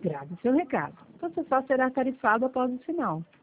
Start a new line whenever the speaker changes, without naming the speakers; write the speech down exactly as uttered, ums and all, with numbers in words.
Grave seu recado. Você só será tarifado após o sinal.